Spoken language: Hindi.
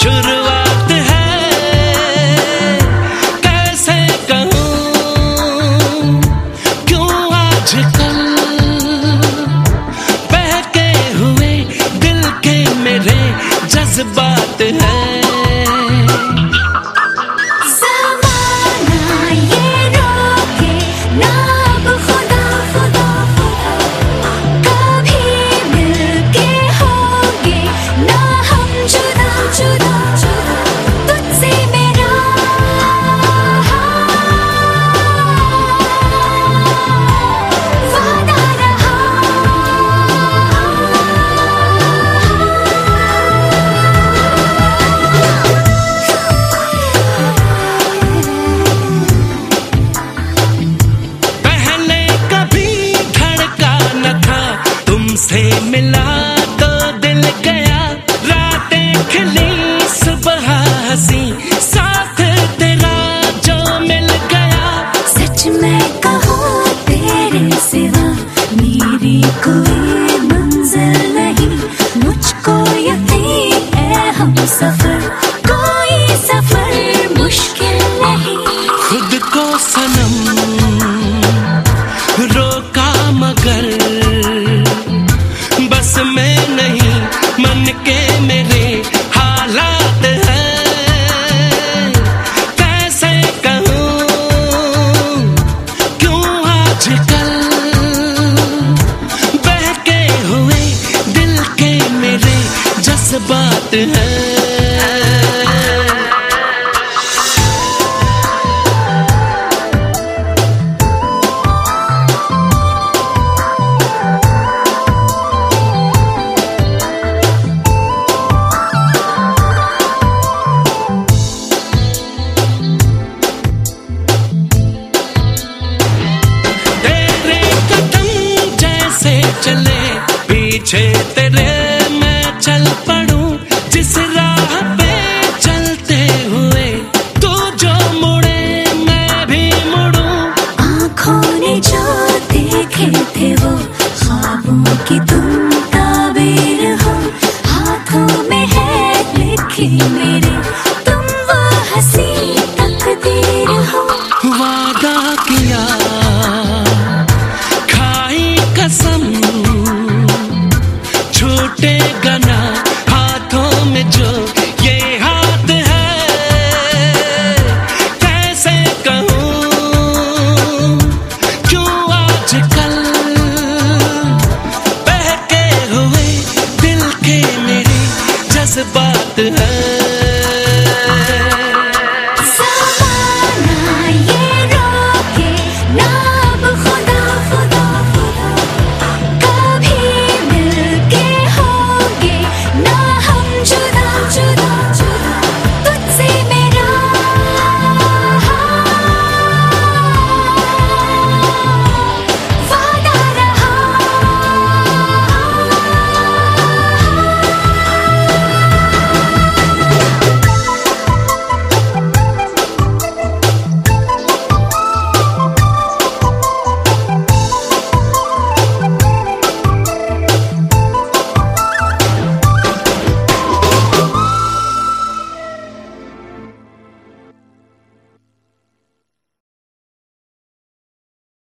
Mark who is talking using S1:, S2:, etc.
S1: शुरुआत है, कैसे कहूँ क्यों आजकल बहके हुए दिल के मेरे जज्बात है। से मिला तो दिल गया, रातें खिली सुबह हंसी, साथ तेरा जो मिल गया।
S2: सच मैं कहूँ तेरे सिवा मेरी कोई मंजिल नहीं, मुझको यकीन है हम सफर कोई सफर मुश्किल नहीं।
S1: खुद को सनम रोका मगर बस में नहीं, मन के मेरे हालात हैं, कैसे कहूँ क्यों आजकल बहके हुए दिल के मेरे जज्बात हैं। चले पीछे तेरे मैं चल पड़ूं, जिस राह पे चलते हुए तू जो मुड़े मैं भी मुड़ूं।
S2: आँखों ने जो देखे थे वो ख्वाबों की तुम ताबीर हो, हाथों में है लिखी मेरे तुम वो हंसी तकदीर हो।
S1: वादा किया खाई कसम, छूटेगा ना हाथों में जो ये हाथ है, कैसे कहूँ क्यों आजकल बहके हुए दिल के मेरे जज्बात हैं।